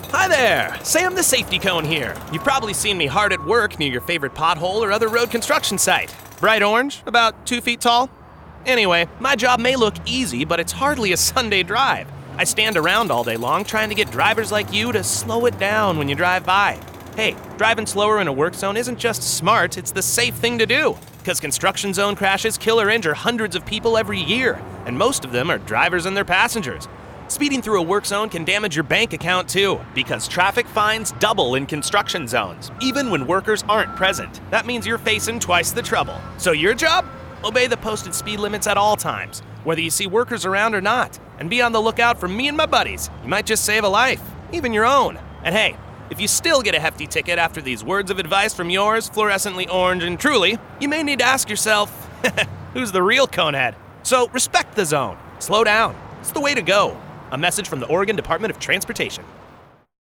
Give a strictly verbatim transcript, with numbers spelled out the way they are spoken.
Hi there, Sam the Safety Cone here. You've probably seen me hard at work near your favorite pothole or other road construction site. Bright orange, about two feet tall. Anyway, my job may look easy, but it's hardly a Sunday drive. I stand around all day long trying to get drivers like you to slow it down when you drive by. Hey, driving slower in a work zone isn't just smart, it's the safe thing to do. Because construction zone crashes kill or injure hundreds of people every year, and most of them are drivers and their passengers. Speeding through a work zone can damage your bank account too, because traffic fines double in construction zones, even when workers aren't present. That means you're facing twice the trouble. So your job? Obey the posted speed limits at all times, whether you see workers around or not. And be on the lookout for me and my buddies. You might just save a life, even your own. And hey, if you still get a hefty ticket after these words of advice from yours, fluorescently orange and truly, you may need to ask yourself, who's the real conehead? So respect the zone. Slow down. It's the way to go. A message from the Oregon Department of Transportation.